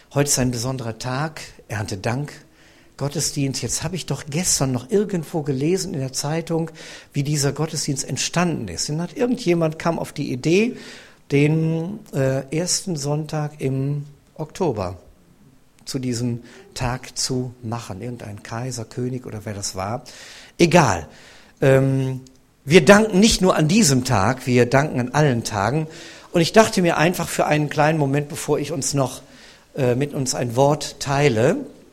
Heute ist ein besonderer Tag, Erntedank, Gottesdienst. Jetzt habe ich doch gestern noch irgendwo gelesen in der Zeitung, wie dieser Gottesdienst entstanden ist. Und irgendjemand kam auf die Idee, den ersten Sonntag im Oktober zu diesem Tag zu machen. Irgendein Kaiser, König oder wer das war. Egal. Wir danken nicht nur an diesem Tag, wir danken an allen Tagen. Und ich dachte mir einfach für einen kleinen Moment, bevor ich uns noch mit uns ein Wort teile,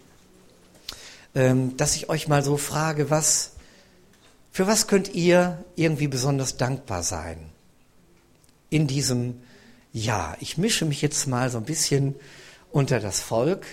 dass ich euch mal so frage, für was könnt ihr irgendwie besonders dankbar sein in diesem Jahr? Ich mische mich jetzt mal so ein bisschen unter das Volk.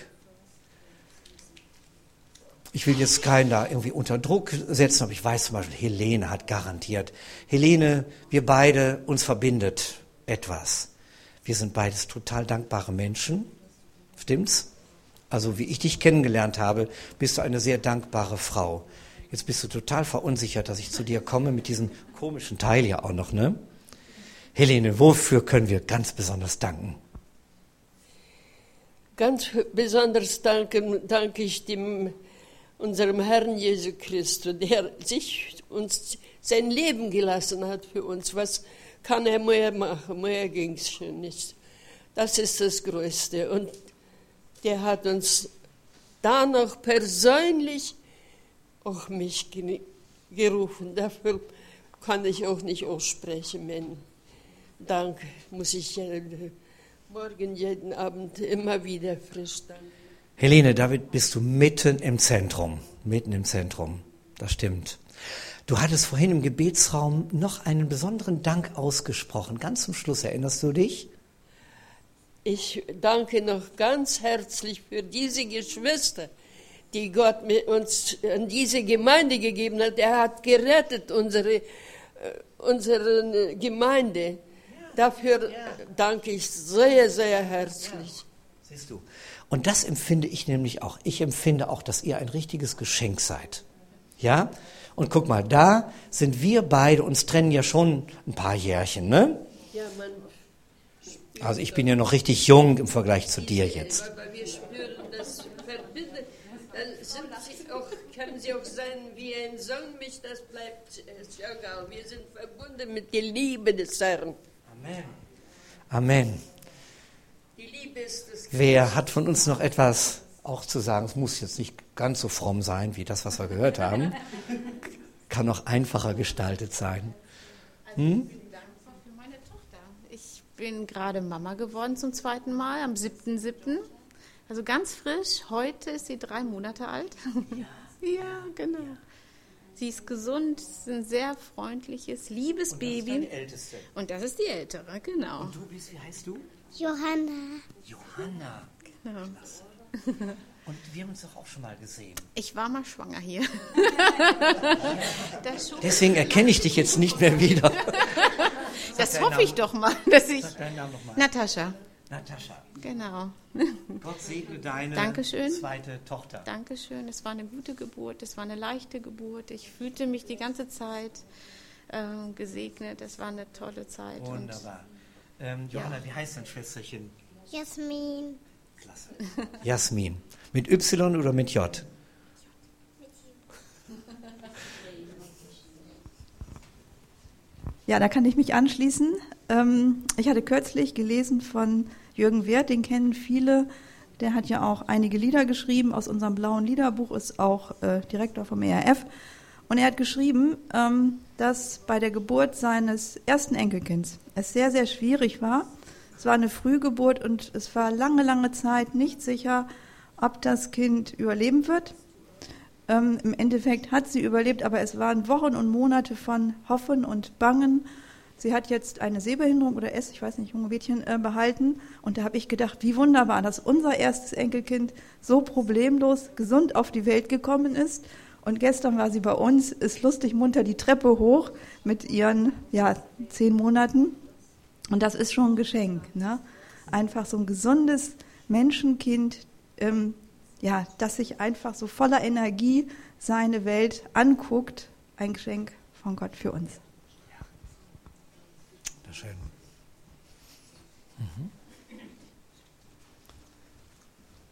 Ich will jetzt keinen da irgendwie unter Druck setzen, aber ich weiß zum Beispiel, Helene hat garantiert. Helene, wir beide, uns verbindet etwas. Wir sind beides total dankbare Menschen. Stimmt's? Also wie ich dich kennengelernt habe, bist du eine sehr dankbare Frau. Jetzt bist du total verunsichert, dass ich zu dir komme mit diesem komischen Teil ja auch noch, ne? Helene, wofür können wir ganz besonders danken? Ganz besonders danke ich unserem Herrn Jesu Christus, der uns sein Leben gelassen hat für uns. Was kann er mehr machen? Mehr ging es schon nicht. Das ist das Größte. Und der hat uns da noch persönlich auch mich gerufen. Dafür kann ich auch nicht aussprechen. Mein Dank muss ich morgen, jeden Abend immer wieder frisch danken. Helene, David, bist du mitten im Zentrum. Mitten im Zentrum. Das stimmt. Du hattest vorhin im Gebetsraum noch einen besonderen Dank ausgesprochen. Ganz zum Schluss, erinnerst du dich? Ich danke noch ganz herzlich für diese Geschwister, die Gott uns an diese Gemeinde gegeben hat. Er hat gerettet unsere Gemeinde. Dafür danke ich sehr, sehr herzlich. Ja, siehst du. Und das empfinde ich nämlich auch. Ich empfinde auch, dass ihr ein richtiges Geschenk seid. Ja? Und guck mal, da sind wir beide, uns trennen ja schon ein paar Jährchen, ne? Ja, also ich bin ja noch richtig jung im Vergleich zu dir jetzt. Aber wir spüren das Verbinden. Dann können sie auch sein wie ein Song, das bleibt egal. Wir sind verbunden mit der Liebe des Herrn. Amen. Amen. Die Liebe ist das. Wer hat von uns noch etwas auch zu sagen? Es muss jetzt nicht ganz so fromm sein wie das, was wir gehört haben. Kann noch einfacher gestaltet sein. Also ich bin dankbar für meine Tochter. Ich bin gerade Mama geworden zum 2. Mal am 7.7. Also ganz frisch. Heute ist sie 3 Monate alt. Ja, genau. Sie ist gesund, ist ein sehr freundliches, liebes Baby. Das ist deine Älteste. Und das ist die Ältere, genau. Und du bist, wie heißt du? Johanna. Johanna. Genau. Klasse. Und wir haben uns doch auch schon mal gesehen. Ich war mal schwanger hier. Deswegen erkenne ich dich jetzt nicht mehr wieder. Das hoffe ich doch mal, dass ich... Sag deinen Namen nochmal. Natascha. Natascha. Genau. Gott segne deine Dankeschön. zweite Tochter. Dankeschön. Es war eine gute Geburt, es war eine leichte Geburt. Ich fühlte mich die ganze Zeit gesegnet. Es war eine tolle Zeit. Wunderbar. Johanna, wie heißt dein Schwesterchen? Jasmin. Klasse. Jasmin. Mit Y oder mit J? Ja, da kann ich mich anschließen. Ich hatte kürzlich gelesen von Jürgen Werth, den kennen viele. Der hat ja auch einige Lieder geschrieben aus unserem blauen Liederbuch, ist auch Direktor vom ERF. Und er hat geschrieben, dass bei der Geburt seines ersten Enkelkinds es sehr, sehr schwierig war. Es war eine Frühgeburt und es war lange, lange Zeit nicht sicher, ob das Kind überleben wird. Im Endeffekt hat sie überlebt, aber es waren Wochen und Monate von Hoffen und Bangen. Sie hat jetzt eine Sehbehinderung oder ich weiß nicht, junge Mädchen behalten. Und da habe ich gedacht, wie wunderbar, dass unser erstes Enkelkind so problemlos gesund auf die Welt gekommen ist. Und gestern war sie bei uns, ist lustig munter die Treppe hoch mit ihren 10 Monaten. Und das ist schon ein Geschenk, ne? Einfach so ein gesundes Menschenkind, das sich einfach so voller Energie seine Welt anguckt. Ein Geschenk von Gott für uns. Ja. Schön.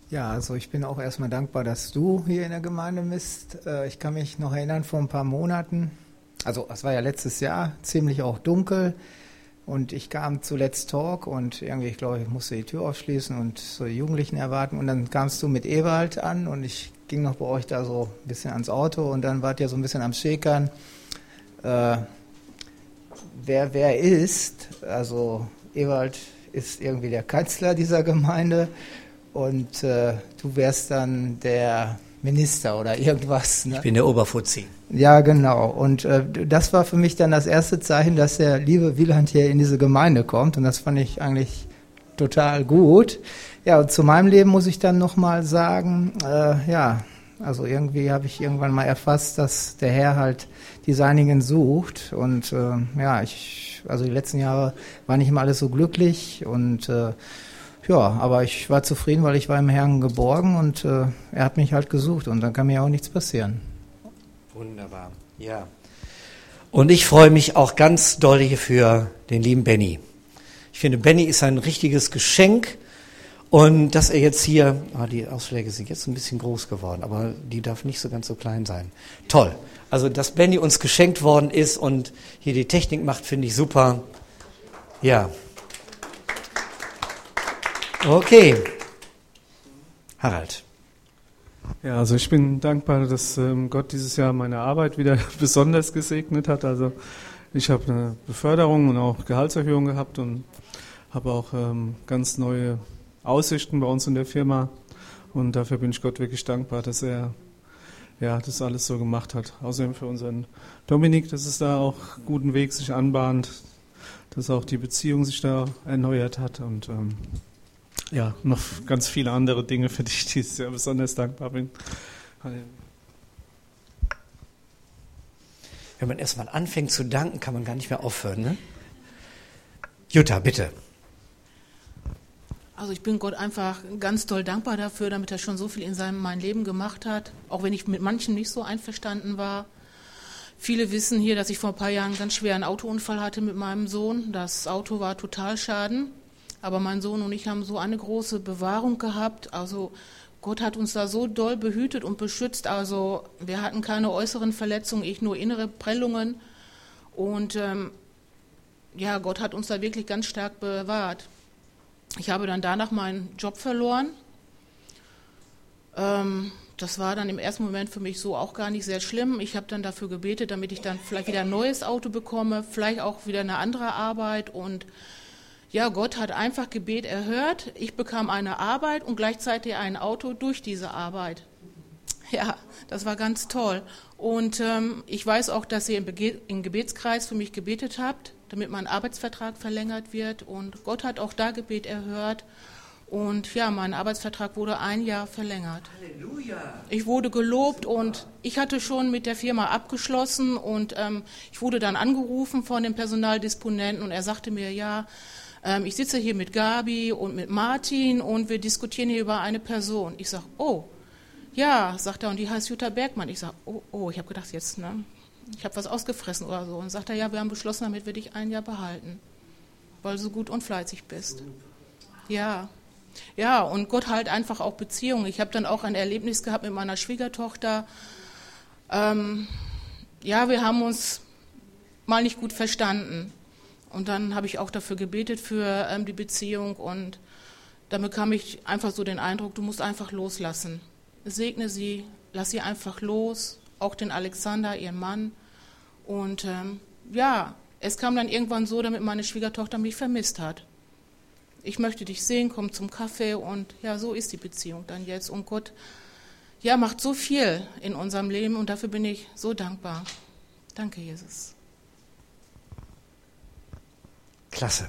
Ja, also ich bin auch erstmal dankbar, dass du hier in der Gemeinde bist. Ich kann mich noch erinnern, vor ein paar Monaten, also es war ja letztes Jahr, ziemlich auch dunkel und ich kam zu Let's Talk und irgendwie, ich glaube, ich musste die Tür aufschließen und so die Jugendlichen erwarten und dann kamst du mit Ewald an und ich ging noch bei euch da so ein bisschen ans Auto und dann wart ihr so ein bisschen am Schäkern, wer ist, also Ewald ist irgendwie der Kanzler dieser Gemeinde. Und du wärst dann der Minister oder irgendwas. Ne? Ich bin der Oberfuzzi. Ja, genau. Und das war für mich dann das erste Zeichen, dass der liebe Wieland hier in diese Gemeinde kommt. Und das fand ich eigentlich total gut. Ja, und zu meinem Leben muss ich dann nochmal sagen, also irgendwie habe ich irgendwann mal erfasst, dass der Herr halt die Seinigen sucht. Und also die letzten Jahre war nicht immer alles so glücklich und aber ich war zufrieden, weil ich war im Herrn geborgen und er hat mich halt gesucht und dann kann mir auch nichts passieren. Wunderbar, ja. Und ich freue mich auch ganz doll hier für den lieben Benny. Ich finde, Benny ist ein richtiges Geschenk und dass er jetzt hier, die Ausschläge sind jetzt ein bisschen groß geworden, aber die darf nicht so ganz so klein sein. Toll. Also, dass Benny uns geschenkt worden ist und hier die Technik macht, finde ich super. Ja. Okay. Harald. Ja, also ich bin dankbar, dass Gott dieses Jahr meine Arbeit wieder besonders gesegnet hat. Also ich habe eine Beförderung und auch Gehaltserhöhung gehabt und habe auch ganz neue Aussichten bei uns in der Firma. Und dafür bin ich Gott wirklich dankbar, dass er das alles so gemacht hat. Außerdem für unseren Dominik, dass es da auch guten Weg sich anbahnt, dass auch die Beziehung sich da erneuert hat und noch ganz viele andere Dinge, für die ich dieses Jahr besonders dankbar bin. Wenn man erstmal anfängt zu danken, kann man gar nicht mehr aufhören, ne? Jutta, bitte. Also ich bin Gott einfach ganz doll dankbar dafür, damit er schon so viel in mein Leben gemacht hat, auch wenn ich mit manchen nicht so einverstanden war. Viele wissen hier, dass ich vor ein paar Jahren einen ganz schweren Autounfall hatte mit meinem Sohn. Das Auto war Totalschaden. Aber mein Sohn und ich haben so eine große Bewahrung gehabt. Also Gott hat uns da so doll behütet und beschützt. Also wir hatten keine äußeren Verletzungen, ich nur innere Prellungen. Und Gott hat uns da wirklich ganz stark bewahrt. Ich habe dann danach meinen Job verloren. Das war dann im ersten Moment für mich so auch gar nicht sehr schlimm. Ich habe dann dafür gebetet, damit ich dann vielleicht wieder ein neues Auto bekomme, vielleicht auch wieder eine andere Arbeit und ja, Gott hat einfach Gebet erhört. Ich bekam eine Arbeit und gleichzeitig ein Auto durch diese Arbeit. Ja, das war ganz toll. Und ich weiß auch, dass ihr im Gebetskreis für mich gebetet habt, damit mein Arbeitsvertrag verlängert wird. Und Gott hat auch da Gebet erhört. Und ja, mein Arbeitsvertrag wurde 1 Jahr verlängert. Halleluja! Ich wurde gelobt und ich hatte schon mit der Firma abgeschlossen. Und ich wurde dann angerufen von dem Personaldisponenten und er sagte mir, ich sitze hier mit Gabi und mit Martin und wir diskutieren hier über eine Person. Ich sage, oh, ja, sagt er, und die heißt Jutta Bergmann. Ich sage, oh, ich habe gedacht jetzt, ne, ich habe was ausgefressen oder so. Und sagt er, ja, wir haben beschlossen, damit wir dich 1 Jahr behalten, weil du so gut und fleißig bist. Ja, und Gott halt einfach auch Beziehungen. Ich habe dann auch ein Erlebnis gehabt mit meiner Schwiegertochter. Wir haben uns mal nicht gut verstanden. Und dann habe ich auch dafür gebetet für die Beziehung und dann bekam ich einfach so den Eindruck, du musst einfach loslassen. Segne sie, lass sie einfach los, auch den Alexander, ihren Mann. Und es kam dann irgendwann so, damit meine Schwiegertochter mich vermisst hat. Ich möchte dich sehen, komm zum Kaffee und ja, so ist die Beziehung dann jetzt. Und Gott, macht so viel in unserem Leben und dafür bin ich so dankbar. Danke, Jesus. Klasse.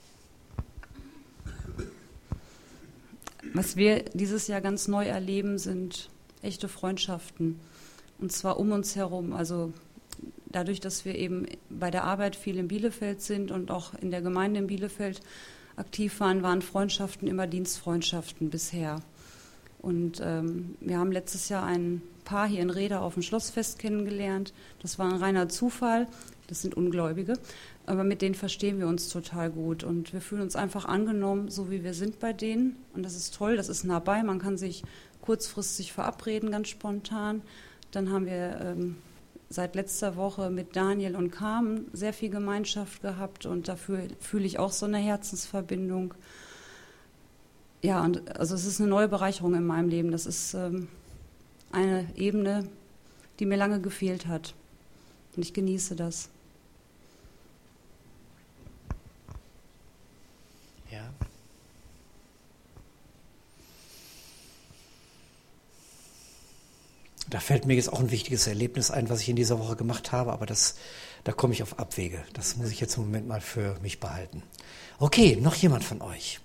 Was wir dieses Jahr ganz neu erleben, sind echte Freundschaften. Und zwar um uns herum. Also dadurch, dass wir eben bei der Arbeit viel in Bielefeld sind und auch in der Gemeinde in Bielefeld aktiv waren Freundschaften immer Dienstfreundschaften bisher. Und wir haben letztes Jahr ein Paar hier in Rheda auf dem Schlossfest kennengelernt. Das war ein reiner Zufall. Das sind Ungläubige. aber mit denen verstehen wir uns total gut und wir fühlen uns einfach angenommen, so wie wir sind bei denen. Und das ist toll, das ist nah bei, man kann sich kurzfristig verabreden, ganz spontan. Dann haben wir seit letzter Woche mit Daniel und Carmen sehr viel Gemeinschaft gehabt und dafür fühle ich auch so eine Herzensverbindung. Ja, und also es ist eine neue Bereicherung in meinem Leben. Das ist eine Ebene, die mir lange gefehlt hat. Und ich genieße das. Ja. Da fällt mir jetzt auch ein wichtiges Erlebnis ein, was ich in dieser Woche gemacht habe, aber da komme ich auf Abwege. Das muss ich jetzt im Moment mal für mich behalten. Okay, noch jemand von euch?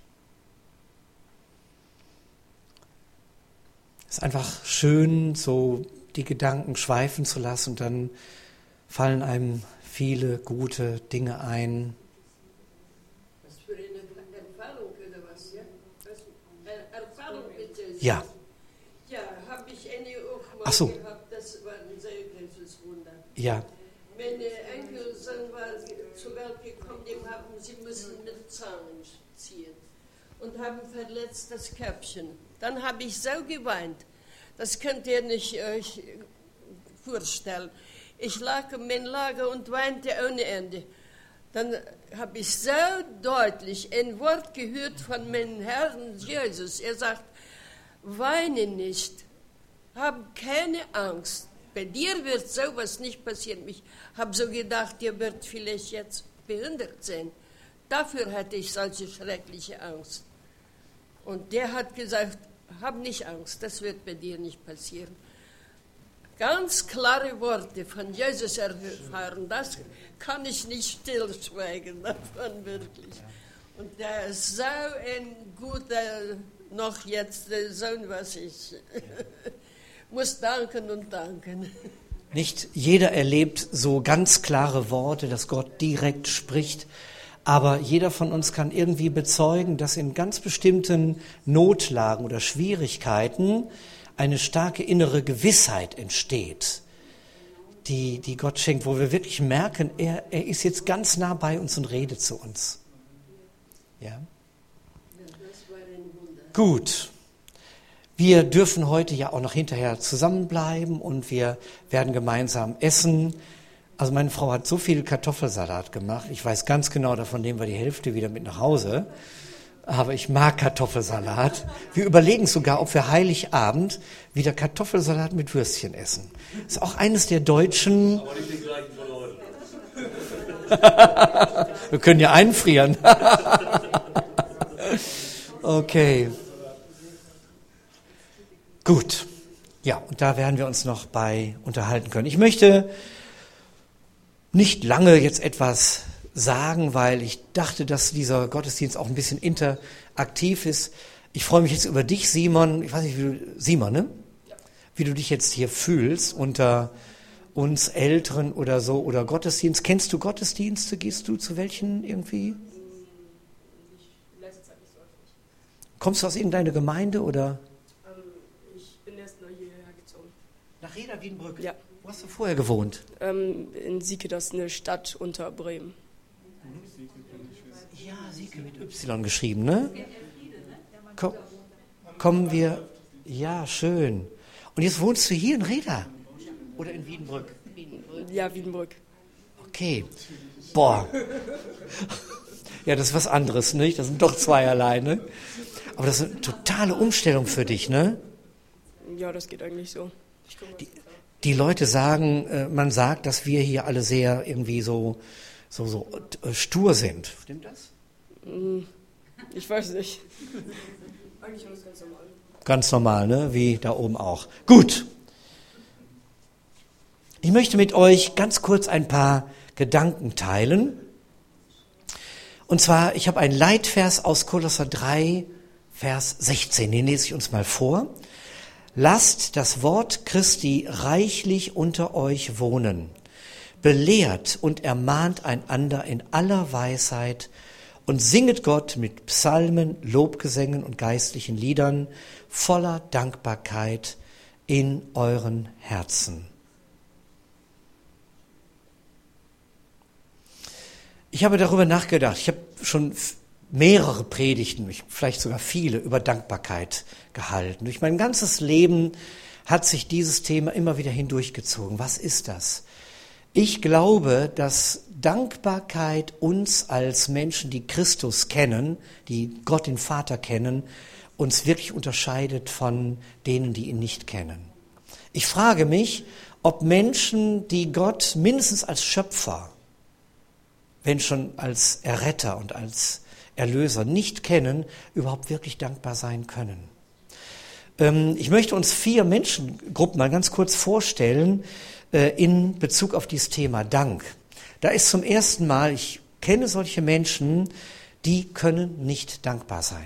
Es ist einfach schön, so die Gedanken schweifen zu lassen und dann fallen einem viele gute Dinge ein. Was für eine Erfahrung oder was, ja? Erfahrung mit Jesus. Ja. Ja, habe ich eine auch mal Ach so. gehabt, das war ein sehr großes Wunder. Ja. Meine Enkelsohn war zur Welt gekommen, dem haben sie müssen mit Zahlen ziehen und haben verletzt das Köpfchen. Dann habe ich so geweint, das könnt ihr nicht euch vorstellen. Ich lag in meinem Lager und weinte ohne Ende. Dann habe ich so deutlich ein Wort gehört von meinem Herrn Jesus. Er sagt, weine nicht, hab keine Angst. Bei dir wird sowas nicht passieren. Ich habe so gedacht, ihr wird vielleicht jetzt behindert sein. Dafür hatte ich solche schreckliche Angst. Und der hat gesagt, hab nicht Angst, das wird bei dir nicht passieren. Ganz klare Worte von Jesus erfahren, das kann ich nicht stillschweigen davon wirklich. Und der ist so ein guter, noch jetzt Sohn, was ich muss danken und danken. Nicht jeder erlebt so ganz klare Worte, dass Gott direkt spricht, aber jeder von uns kann irgendwie bezeugen, dass in ganz bestimmten Notlagen oder Schwierigkeiten eine starke innere Gewissheit entsteht, die Gott schenkt, wo wir wirklich merken, er ist jetzt ganz nah bei uns und redet zu uns. Ja? Gut. Wir dürfen heute ja auch noch hinterher zusammenbleiben und wir werden gemeinsam essen. Also meine Frau hat so viel Kartoffelsalat gemacht. Ich weiß ganz genau, davon nehmen wir die Hälfte wieder mit nach Hause. Aber ich mag Kartoffelsalat. Wir überlegen sogar, ob wir Heiligabend wieder Kartoffelsalat mit Würstchen essen. Das ist auch eines der deutschen... Aber nicht den gleichen von heute. Wir können ja einfrieren. Okay. Gut. Ja, und da werden wir uns noch bei unterhalten können. Ich möchte nicht lange jetzt etwas sagen, weil ich dachte, dass dieser Gottesdienst auch ein bisschen interaktiv ist. Ich freue mich jetzt über dich, Simon. Ich weiß nicht, Simon, ne? Ja. Wie du dich jetzt hier fühlst unter uns Älteren oder so oder Gottesdienst. Kennst du Gottesdienste? Gehst du zu welchen irgendwie? Letzte Zeit nicht so häufig. Kommst du aus irgendeiner Gemeinde oder? Ich bin erst nach hierher gezogen. Nach Reda Wiedenbrück? Ja. Wo hast du vorher gewohnt? In Sieke, das ist eine Stadt unter Bremen. Ja, Sieke mit Y geschrieben, ne? Kommen wir, ja, schön. Und jetzt wohnst du hier in Reda? Oder in Wiedenbrück? Ja, Wiedenbrück. Okay. Boah. Ja, das ist was anderes, nicht? Das sind doch zweierlei, ne? Aber das ist eine totale Umstellung für dich, ne? Ja, das geht eigentlich so. Die Leute sagen, man sagt, dass wir hier alle sehr irgendwie so stur sind. Stimmt das? Ich weiß nicht. Eigentlich ist das ganz normal. Ganz normal, ne? Wie da oben auch. Gut. Ich möchte mit euch ganz kurz ein paar Gedanken teilen. Und zwar, ich habe einen Leitvers aus Kolosser 3, Vers 16. Den lese ich uns mal vor. Lasst das Wort Christi reichlich unter euch wohnen. Belehrt und ermahnt einander in aller Weisheit und singet Gott mit Psalmen, Lobgesängen und geistlichen Liedern voller Dankbarkeit in euren Herzen. Ich habe darüber nachgedacht. Ich habe schon mehrere Predigten, vielleicht sogar viele, über Dankbarkeit gehalten. Durch mein ganzes Leben hat sich dieses Thema immer wieder hindurchgezogen. Was ist das? Ich glaube, dass Dankbarkeit uns als Menschen, die Christus kennen, die Gott den Vater kennen, uns wirklich unterscheidet von denen, die ihn nicht kennen. Ich frage mich, ob Menschen, die Gott mindestens als Schöpfer, wenn schon als Erretter und als Erlöser nicht kennen, überhaupt wirklich dankbar sein können. Ich möchte uns 4 Menschengruppen mal ganz kurz vorstellen in Bezug auf dieses Thema Dank. Da ist zum ersten Mal, ich kenne solche Menschen, die können nicht dankbar sein.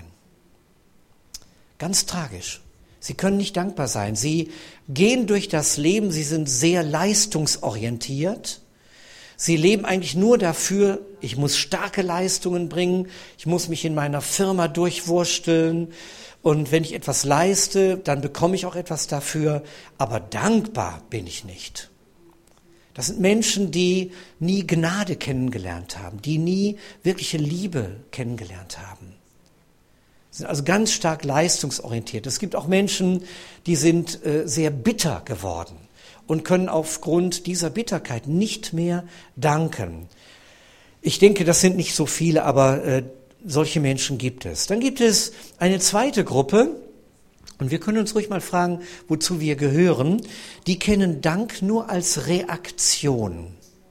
Ganz tragisch. Sie können nicht dankbar sein. Sie gehen durch das Leben, sie sind sehr leistungsorientiert. Sie leben eigentlich nur dafür, ich muss starke Leistungen bringen, ich muss mich in meiner Firma durchwursteln und wenn ich etwas leiste, dann bekomme ich auch etwas dafür, aber dankbar bin ich nicht. Das sind Menschen, die nie Gnade kennengelernt haben, die nie wirkliche Liebe kennengelernt haben. Sie sind also ganz stark leistungsorientiert. Es gibt auch Menschen, die sind sehr bitter geworden und können aufgrund dieser Bitterkeit nicht mehr danken. Ich denke, das sind nicht so viele, aber solche Menschen gibt es. Dann gibt es eine zweite Gruppe, und wir können uns ruhig mal fragen, wozu wir gehören. Die kennen Dank nur als Reaktion.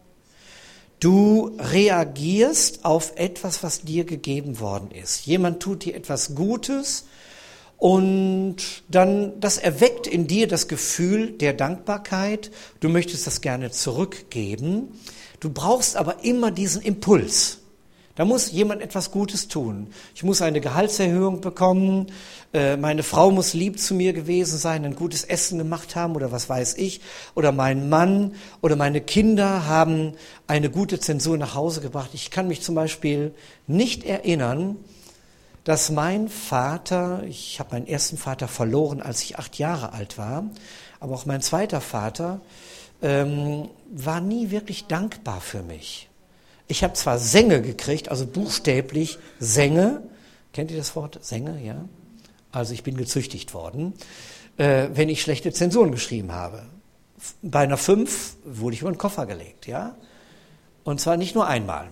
Du reagierst auf etwas, was dir gegeben worden ist. Jemand tut dir etwas Gutes und dann, das erweckt in dir das Gefühl der Dankbarkeit. Du möchtest das gerne zurückgeben. Du brauchst aber immer diesen Impuls. Da muss jemand etwas Gutes tun. Ich muss eine Gehaltserhöhung bekommen, meine Frau muss lieb zu mir gewesen sein, ein gutes Essen gemacht haben oder was weiß ich. Oder mein Mann oder meine Kinder haben eine gute Zensur nach Hause gebracht. Ich kann mich zum Beispiel nicht erinnern, dass mein Vater, ich habe meinen ersten Vater verloren, als ich 8 Jahre alt war, aber auch mein zweiter Vater war nie wirklich dankbar für mich. Ich habe zwar Sänge gekriegt, also buchstäblich Sänge. Kennt ihr das Wort Sänge? Ja. Also ich bin gezüchtigt worden, wenn ich schlechte Zensuren geschrieben habe. Bei einer 5 wurde ich über den Koffer gelegt, ja. Und zwar nicht nur einmal.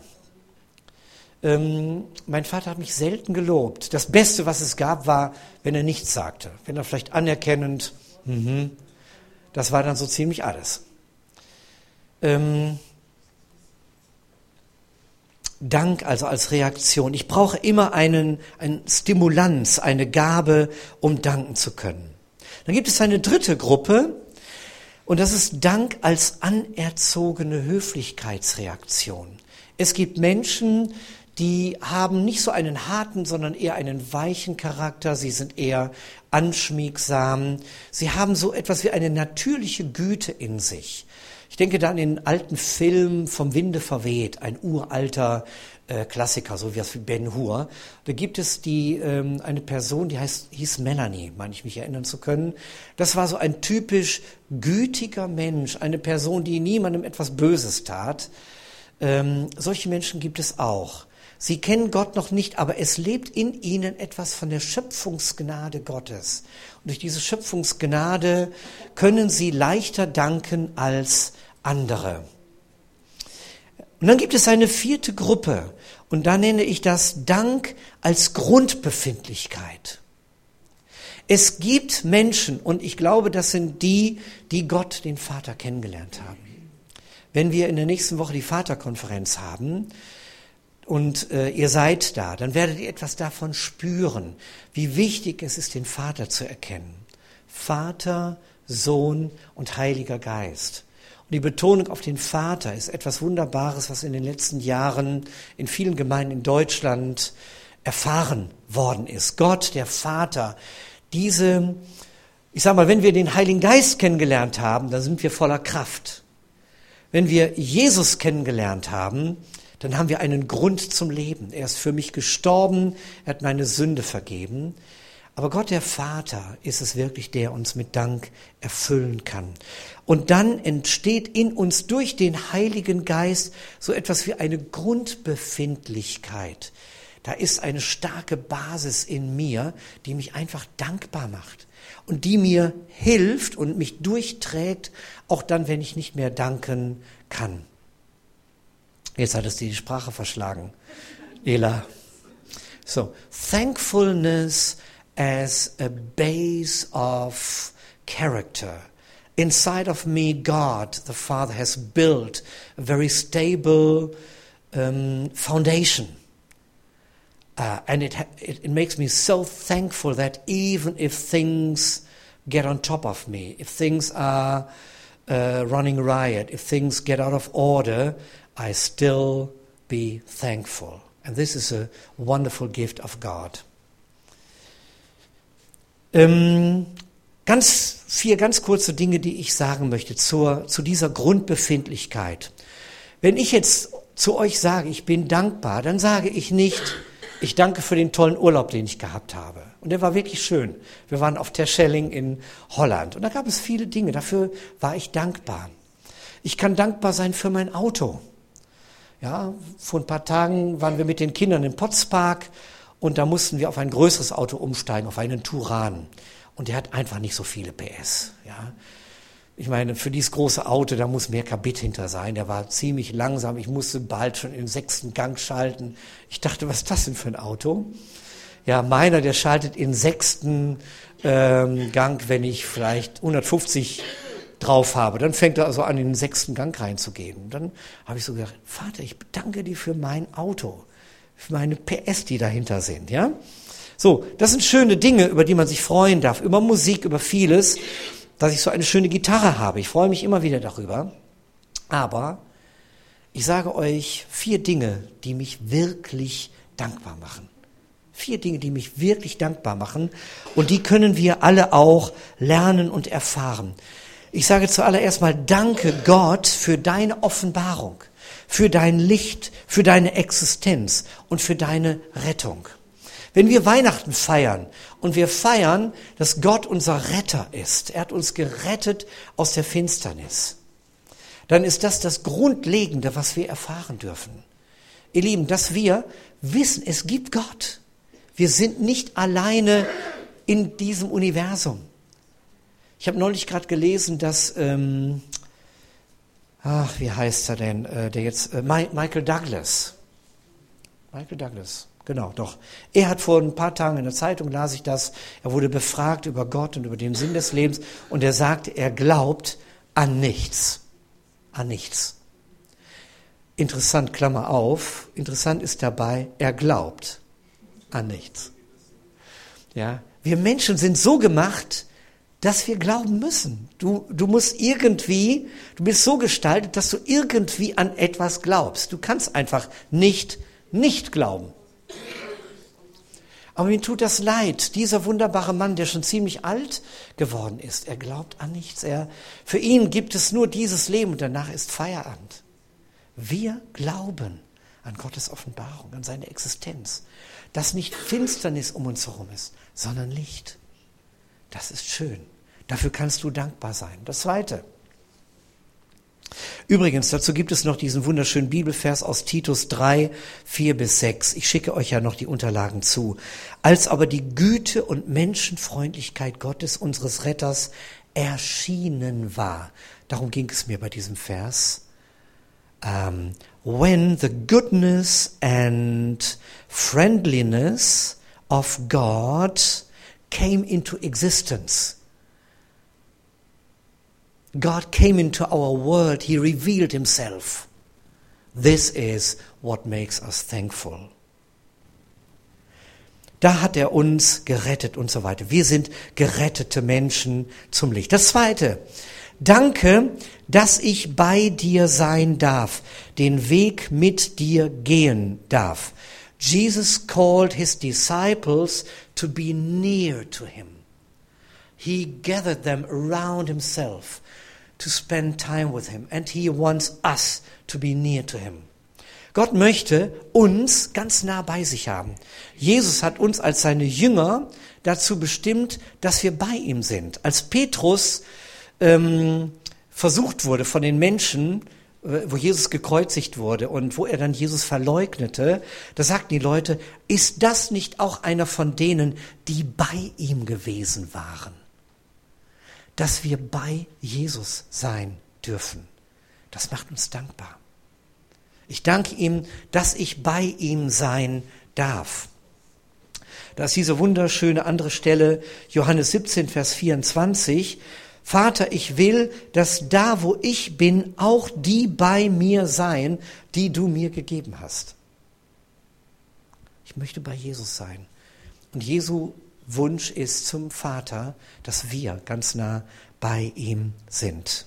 Mein Vater hat mich selten gelobt. Das Beste, was es gab, war, wenn er nichts sagte. Wenn er vielleicht anerkennend, das war dann so ziemlich alles. Dank also als Reaktion. Ich brauche immer einen Stimulanz, eine Gabe, um danken zu können. Dann gibt es eine dritte Gruppe und das ist Dank als anerzogene Höflichkeitsreaktion. Es gibt Menschen, die haben nicht so einen harten, sondern eher einen weichen Charakter. Sie sind eher anschmiegsam. Sie haben so etwas wie eine natürliche Güte in sich. Ich denke da an den alten Film Vom Winde verweht, ein uralter Klassiker, so wie das wie Ben Hur. Da gibt es eine Person, die hieß Melanie, meine ich mich erinnern zu können. Das war so ein typisch gütiger Mensch, eine Person, die niemandem etwas Böses tat. Solche Menschen gibt es auch. Sie kennen Gott noch nicht, aber es lebt in ihnen etwas von der Schöpfungsgnade Gottes. Und durch diese Schöpfungsgnade können sie leichter danken als andere. Und dann gibt es eine vierte Gruppe und da nenne ich das Dank als Grundbefindlichkeit. Es gibt Menschen und ich glaube, das sind die Gott, den Vater, kennengelernt haben. Wenn wir in der nächsten Woche die Vaterkonferenz haben und ihr seid da, dann werdet ihr etwas davon spüren, wie wichtig es ist, den Vater zu erkennen. Vater, Sohn und Heiliger Geist. Und die Betonung auf den Vater ist etwas Wunderbares, was in den letzten Jahren in vielen Gemeinden in Deutschland erfahren worden ist. Gott, der Vater, ich sag mal, wenn wir den Heiligen Geist kennengelernt haben, dann sind wir voller Kraft. Wenn wir Jesus kennengelernt haben, dann haben wir einen Grund zum Leben. Er ist für mich gestorben, er hat meine Sünde vergeben. Aber Gott der Vater ist es wirklich, der uns mit Dank erfüllen kann. Und dann entsteht in uns durch den Heiligen Geist so etwas wie eine Grundbefindlichkeit. Da ist eine starke Basis in mir, die mich einfach dankbar macht und die mir hilft und mich durchträgt, auch dann, wenn ich nicht mehr danken kann. Jetzt hat es dir die Sprache verschlagen, Ela. So, thankfulness as a base of character. Inside of me, God, the Father, has built a very stable foundation. And it makes me so thankful that even if things get on top of me, if things are running riot, if things get out of order, I still be thankful. And this is a wonderful gift of God. Vier ganz kurze Dinge, die ich sagen möchte zu dieser Grundbefindlichkeit. Wenn ich jetzt zu euch sage, ich bin dankbar, dann sage ich nicht, ich danke für den tollen Urlaub, den ich gehabt habe. Und der war wirklich schön. Wir waren auf Terschelling in Holland. Und da gab es viele Dinge, dafür war ich dankbar. Ich kann dankbar sein für mein Auto. Ja, vor ein paar Tagen waren wir mit den Kindern im Potspark und da mussten wir auf ein größeres Auto umsteigen, auf einen Turan. Und der hat einfach nicht so viele PS. Ja. Ich meine, für dieses große Auto, da muss mehr Kabit hinter sein. Der war ziemlich langsam. Ich musste bald schon in den 6. Gang schalten. Ich dachte, was ist das denn für ein Auto? Ja, meiner, der schaltet in 6. Gang, wenn ich vielleicht 150 drauf habe. Dann fängt er also an, in den 6. Gang reinzugehen. Und dann habe ich so gedacht, Vater, ich bedanke dir für mein Auto, für meine PS, die dahinter sind. Ja, so, das sind schöne Dinge, über die man sich freuen darf, über Musik, über vieles, dass ich so eine schöne Gitarre habe. Ich freue mich immer wieder darüber. Aber ich sage euch 4 Dinge, die mich wirklich dankbar machen. 4 Dinge, die mich wirklich dankbar machen. Und die können wir alle auch lernen und erfahren. Ich sage zuallererst mal, danke Gott für deine Offenbarung, für dein Licht, für deine Existenz und für deine Rettung. Wenn wir Weihnachten feiern und wir feiern, dass Gott unser Retter ist, er hat uns gerettet aus der Finsternis, dann ist das Grundlegende, was wir erfahren dürfen. Ihr Lieben, dass wir wissen, es gibt Gott. Wir sind nicht alleine in diesem Universum. Ich habe neulich gerade gelesen, dass, wie heißt er denn, Michael Douglas, genau, doch. Er hat vor ein paar Tagen in der Zeitung, las ich das, er wurde befragt über Gott und über den Sinn des Lebens und er sagte, er glaubt an nichts. An nichts. Interessant, Klammer auf, interessant ist dabei, er glaubt an nichts. Ja, wir Menschen sind so gemacht, dass wir glauben müssen. Du bist so gestaltet, dass du irgendwie an etwas glaubst. Du kannst einfach nicht glauben. Aber mir tut das leid, dieser wunderbare Mann, der schon ziemlich alt geworden ist, er glaubt an nichts. Für ihn gibt es nur dieses Leben und danach ist Feierabend. Wir glauben an Gottes Offenbarung, an seine Existenz, dass nicht Finsternis um uns herum ist, sondern Licht. Das ist schön. Dafür kannst du dankbar sein. Das Zweite. Übrigens, dazu gibt es noch diesen wunderschönen Bibelvers aus Titus 3, 4-6. Ich schicke euch ja noch die Unterlagen zu. Als aber die Güte und Menschenfreundlichkeit Gottes, unseres Retters, erschienen war. Darum ging es mir bei diesem Vers. When the goodness and friendliness of God came into existence. God came into our world. He revealed himself. This is what makes us thankful. Da hat er uns gerettet und so weiter. Wir sind gerettete Menschen zum Licht. Das Zweite. Danke, dass ich bei dir sein darf, den Weg mit dir gehen darf. Jesus called his disciples to be near to him. He gathered them around himself to spend time with him, and he wants us to be near to him. Gott möchte uns ganz nah bei sich haben. Jesus hat uns als seine Jünger dazu bestimmt, dass wir bei ihm sind. Als Petrus versucht wurde von den Menschen, wo Jesus gekreuzigt wurde und wo er dann Jesus verleugnete, da sagten die Leute, ist das nicht auch einer von denen, die bei ihm gewesen waren? Dass wir bei Jesus sein dürfen. Das macht uns dankbar. Ich danke ihm, dass ich bei ihm sein darf. Da ist diese wunderschöne andere Stelle, Johannes 17, Vers 24. Vater, ich will, dass da, wo ich bin, auch die bei mir sein, die du mir gegeben hast. Ich möchte bei Jesus sein. Und Jesu Wunsch ist zum Vater, dass wir ganz nah bei ihm sind.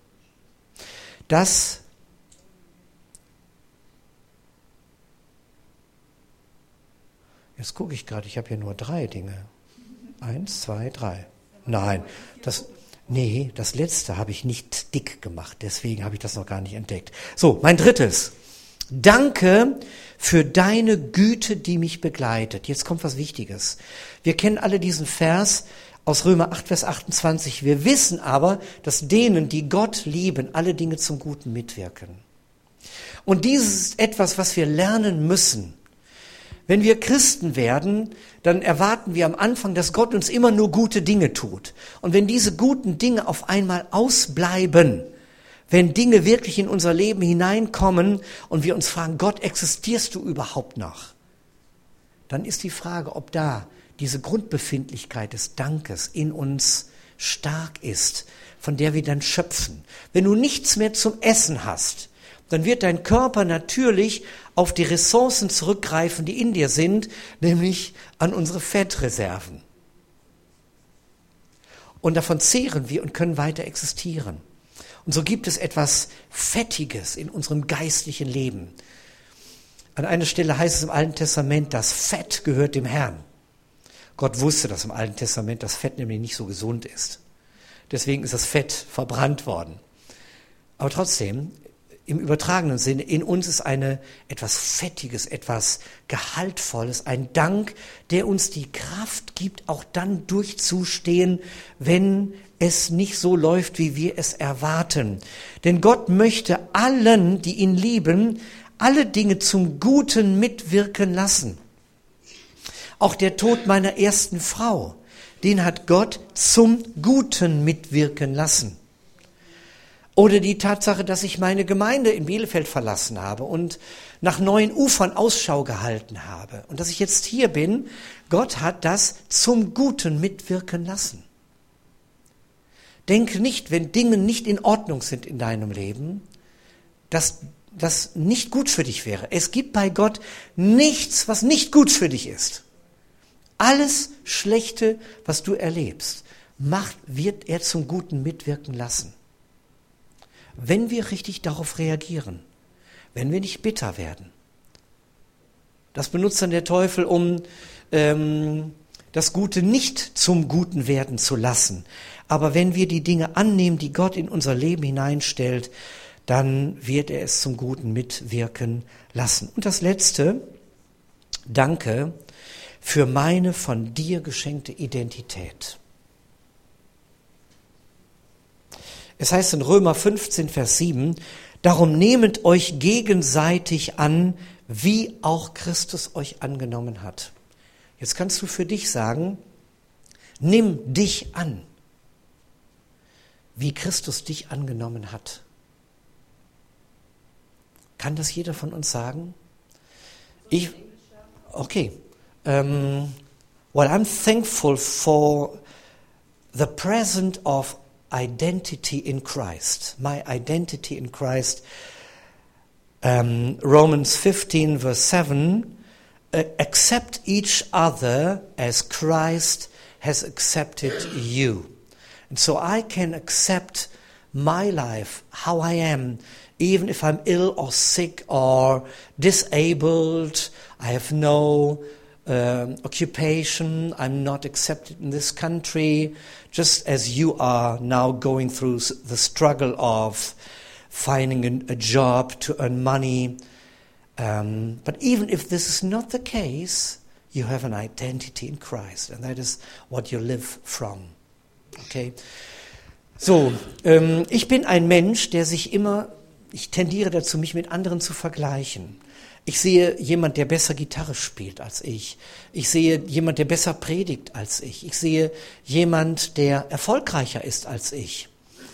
Jetzt gucke ich gerade, ich habe hier nur 3 Dinge. 1, 2, 3. Nein, das letzte habe ich nicht dick gemacht, deswegen habe ich das noch gar nicht entdeckt. So, mein drittes. Danke für deine Güte, die mich begleitet. Jetzt kommt was Wichtiges. Wir kennen alle diesen Vers aus Römer 8, Vers 28. Wir wissen aber, dass denen, die Gott lieben, alle Dinge zum Guten mitwirken. Und dieses ist etwas, was wir lernen müssen. Wenn wir Christen werden, dann erwarten wir am Anfang, dass Gott uns immer nur gute Dinge tut. Und wenn diese guten Dinge auf einmal ausbleiben, wenn Dinge wirklich in unser Leben hineinkommen und wir uns fragen, Gott, existierst du überhaupt noch? Dann ist die Frage, ob da diese Grundbefindlichkeit des Dankes in uns stark ist, von der wir dann schöpfen. Wenn du nichts mehr zum Essen hast, dann wird dein Körper natürlich auf die Ressourcen zurückgreifen, die in dir sind, nämlich an unsere Fettreserven. Und davon zehren wir und können weiter existieren. Und so gibt es etwas Fettiges in unserem geistlichen Leben. An einer Stelle heißt es im Alten Testament, das Fett gehört dem Herrn. Gott wusste, dass im Alten Testament das Fett nämlich nicht so gesund ist. Deswegen ist das Fett verbrannt worden. Aber trotzdem, im übertragenen Sinne, in uns ist etwas Fettiges, etwas Gehaltvolles, ein Dank, der uns die Kraft gibt, auch dann durchzustehen, wenn es nicht so läuft, wie wir es erwarten. Denn Gott möchte allen, die ihn lieben, alle Dinge zum Guten mitwirken lassen. Auch der Tod meiner ersten Frau, den hat Gott zum Guten mitwirken lassen. Oder die Tatsache, dass ich meine Gemeinde in Bielefeld verlassen habe und nach neuen Ufern Ausschau gehalten habe. Und dass ich jetzt hier bin, Gott hat das zum Guten mitwirken lassen. Denke nicht, wenn Dinge nicht in Ordnung sind in deinem Leben, dass das nicht gut für dich wäre. Es gibt bei Gott nichts, was nicht gut für dich ist. Alles Schlechte, was du erlebst, wird er zum Guten mitwirken lassen. Wenn wir richtig darauf reagieren, wenn wir nicht bitter werden. Das benutzt dann der Teufel, um das Gute nicht zum Guten werden zu lassen. Aber wenn wir die Dinge annehmen, die Gott in unser Leben hineinstellt, dann wird er es zum Guten mitwirken lassen. Und das Letzte, danke für meine von dir geschenkte Identität. Es heißt in Römer 15, Vers 7, darum nehmet euch gegenseitig an, wie auch Christus euch angenommen hat. Jetzt kannst du für dich sagen, nimm dich an, wie Christus dich angenommen hat. Kann das jeder von uns sagen? Okay. Well, I'm thankful for the present of identity in Christ. My identity in Christ. Romans 15, verse 7. Accept each other as Christ has accepted you. And so I can accept my life, how I am, even if I'm ill or sick or disabled. I have no occupation. I'm not accepted in this country. Just as you are now going through the struggle of finding a job to earn money. But even if this is not the case, you have an identity in Christ, and that is what you live from. Okay? So, ich bin ein Mensch, der sich immer, ich tendiere dazu, mich mit anderen zu vergleichen. Ich sehe jemand, der besser Gitarre spielt als ich. Ich sehe jemand, der besser predigt als ich. Ich sehe jemand, der erfolgreicher ist als ich.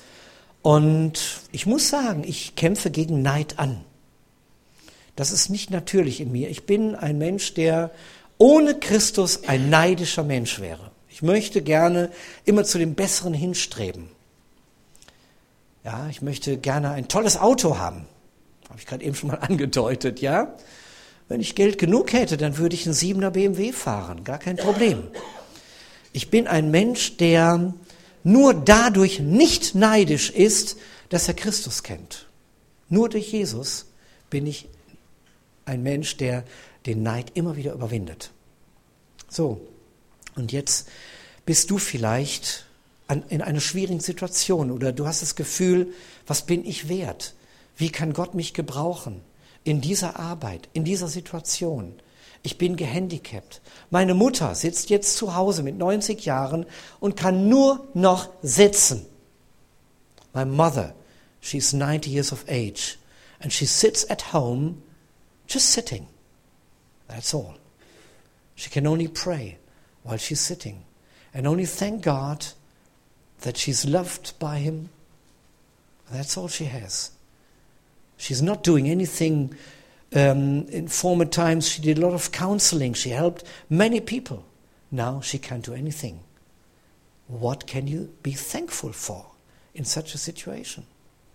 Und ich muss sagen, ich kämpfe gegen Neid an. Das ist nicht natürlich in mir. Ich bin ein Mensch, der ohne Christus ein neidischer Mensch wäre. Ich möchte gerne immer zu dem Besseren hinstreben. Ja, ich möchte gerne ein tolles Auto haben. Habe ich gerade eben schon mal angedeutet, ja? Wenn ich Geld genug hätte, dann würde ich einen 7er BMW fahren. Gar kein Problem. Ich bin ein Mensch, der nur dadurch nicht neidisch ist, dass er Christus kennt. Nur durch Jesus bin ich ein Mensch, der den Neid immer wieder überwindet. So, und jetzt bist du vielleicht in einer schwierigen Situation oder du hast das Gefühl, was bin ich wert? Wie kann Gott mich gebrauchen in dieser Arbeit, in dieser Situation? Ich bin gehandicapt. Meine Mutter sitzt jetzt zu Hause mit 90 Jahren und kann nur noch sitzen. My mother, she's 90 years of age and she sits at home just sitting. That's all. She can only pray while she's sitting and only thank God that she's loved by Him. That's all she has. She's not doing anything. In former times she did a lot of counseling. She helped many people. Now she can't do anything. What can you be thankful for in such a situation?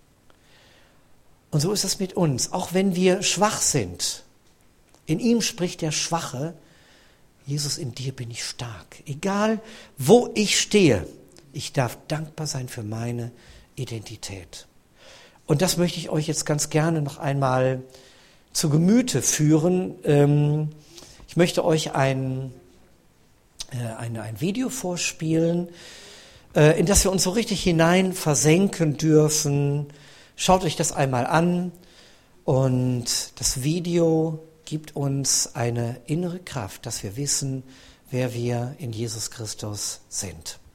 Und so ist es mit uns. Auch wenn wir schwach sind, in ihm spricht der Schwache, Jesus, in dir bin ich stark. Egal, wo ich stehe, ich darf dankbar sein für meine Identität. Und das möchte ich euch jetzt ganz gerne noch einmal zu Gemüte führen. Ich möchte euch ein Video vorspielen, in das wir uns so richtig hinein versenken dürfen. Schaut euch das einmal an und das Video gibt uns eine innere Kraft, dass wir wissen, wer wir in Jesus Christus sind.